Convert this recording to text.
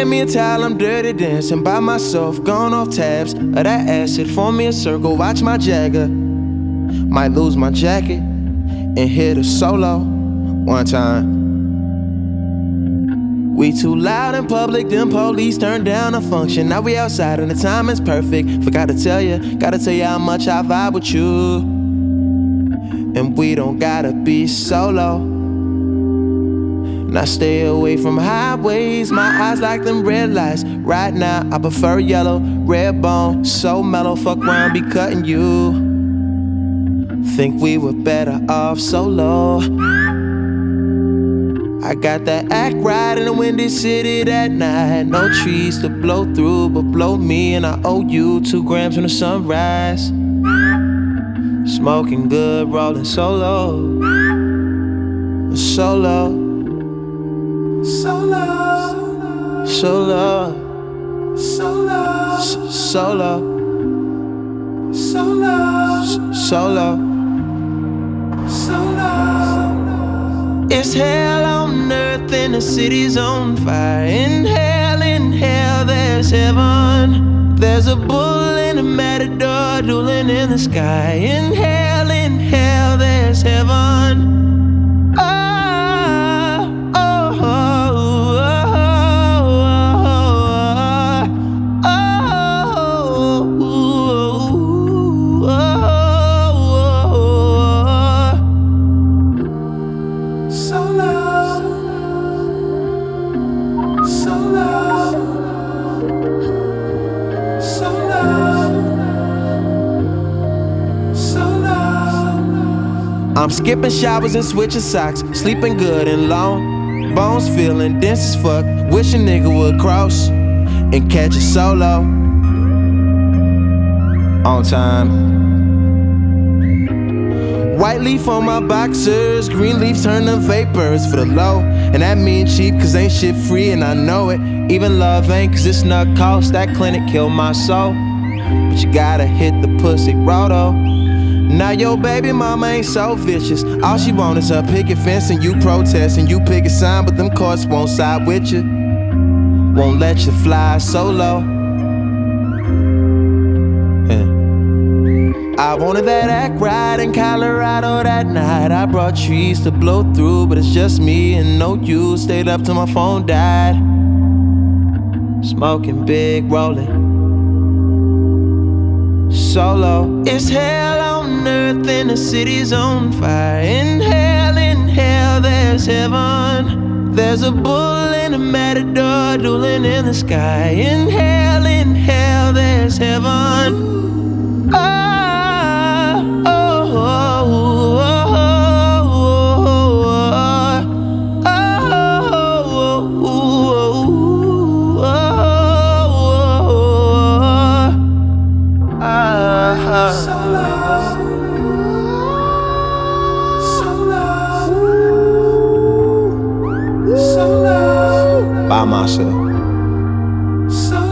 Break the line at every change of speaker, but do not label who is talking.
hand me a towel, I'm dirty dancing by myself, gone off tabs of that acid. Form me a circle, watch my Jagger. Might lose my jacket and hit a solo one time. We too loud in public, them police turned down a function. Now we outside and the time is perfect. Forgot to tell you, gotta tell you how much I vibe with you. And we don't gotta be solo. Now stay away from highways, my eyes like them red lights. Right now I prefer yellow, red bone, so mellow. Fuck around, be cutting you. Think we were better off solo. I got that act right in the windy city that night. No trees to blow through, but blow me. And I owe you 2 grams from the sunrise. Smoking good, rolling solo. Solo. Solo. Solo. Solo. Solo. Solo. Solo. It's hell on earth and the city's on fire. In hell, there's heaven. There's a bull and a matador dueling in the sky. In hell, there's heaven. I'm skipping showers and switching socks, sleeping good and long, bones feeling dense as fuck. Wish a nigga would cross and catch a solo on time. White leaf on my boxers, green leaf turn to vapors for the low. And that mean cheap cause ain't shit free and I know it. Even love ain't cause it's not cost, that clinic killed my soul. But you gotta hit the pussy roto. Now your baby mama ain't so vicious. All she want is her picket fence and you protest and you pick a sign, but them courts won't side with you. Won't let you fly solo. I wanted that act right in Colorado that night. I brought trees to blow through, but it's just me and no you. Stayed up till my phone died. Smoking big, rolling solo. It's hell on earth and the city's on fire. In hell, there's heaven. There's a bull and a matador dueling in the sky. In hell, there's heaven. By myself.